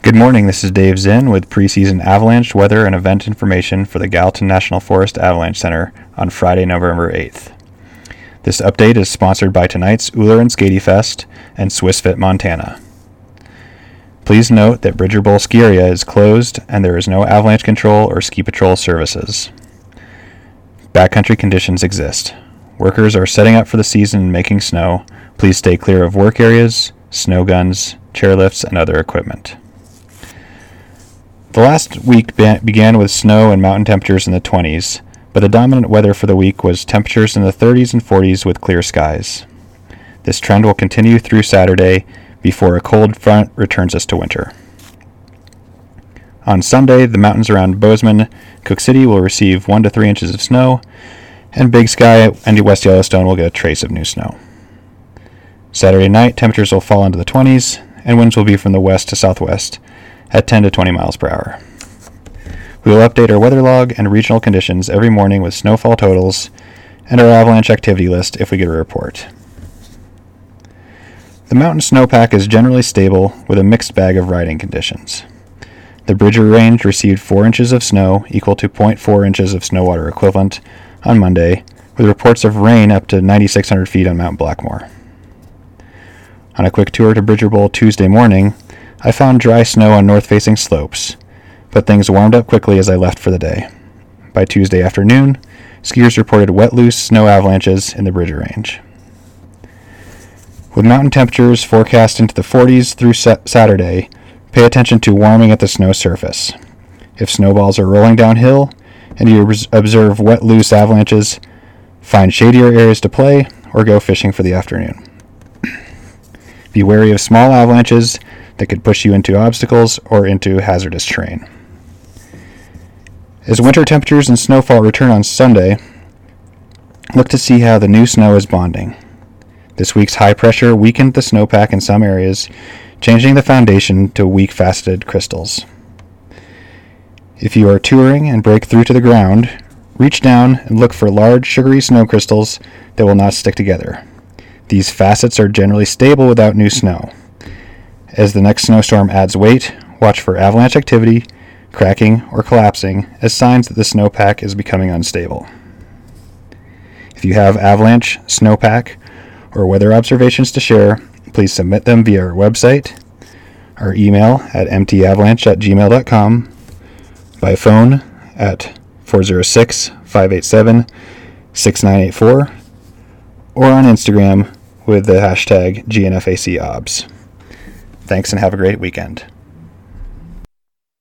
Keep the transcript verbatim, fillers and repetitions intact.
Good morning, this is Dave Zinn with preseason avalanche weather and event information for the Gallatin National Forest Avalanche Center on Friday, November eighth. This update is sponsored by tonight's Uller and Skatey Fest and SwissFit Montana. Please note that Bridger Bowl ski area is closed and there is no avalanche control or ski patrol services. Backcountry conditions exist. Workers are setting up for the season and making snow. Please stay clear of work areas, snow guns, chairlifts, and other equipment. The last week be- began with snow and mountain temperatures in the twenties, but the dominant weather for the week was temperatures in the thirties and forties with clear skies. This trend will continue through Saturday before a cold front returns us to winter. On Sunday, the mountains around Bozeman, Cook City will receive one to three inches of snow, and Big Sky and West Yellowstone will get a trace of new snow. Saturday night, temperatures will fall into the twenties, and winds will be from the west to southwest at ten to twenty miles per hour. We will update our weather log and regional conditions every morning with snowfall totals and our avalanche activity list if we get a report. The mountain snowpack is generally stable with a mixed bag of riding conditions. The Bridger Range received four inches of snow, equal to zero point four inches of snow water equivalent, on Monday, with reports of rain up to nine thousand six hundred feet on Mount Blackmore. On a quick tour to Bridger Bowl Tuesday morning, I found dry snow on north-facing slopes, but things warmed up quickly as I left for the day. By Tuesday afternoon, skiers reported wet, loose snow avalanches in the Bridger Range. With mountain temperatures forecast into the forties through sa- Saturday, pay attention to warming at the snow surface. If snowballs are rolling downhill and you res- observe wet, loose avalanches, find shadier areas to play or go fishing for the afternoon. Be wary of small avalanches that could push you into obstacles or into hazardous terrain. As winter temperatures and snowfall return on Sunday, look to see how the new snow is bonding. This week's high pressure weakened the snowpack in some areas, changing the foundation to weak faceted crystals. If you are touring and break through to the ground, reach down and look for large sugary snow crystals that will not stick together. These facets are generally stable without new snow. As the next snowstorm adds weight, watch for avalanche activity, cracking, or collapsing as signs that the snowpack is becoming unstable. If you have avalanche, snowpack, or weather observations to share, please submit them via our website, our email at m t avalanche at gmail dot com, by phone at four oh six, five eight seven, six nine eight four, or on Instagram with the hashtag G N F A C obs. Thanks and have a great weekend.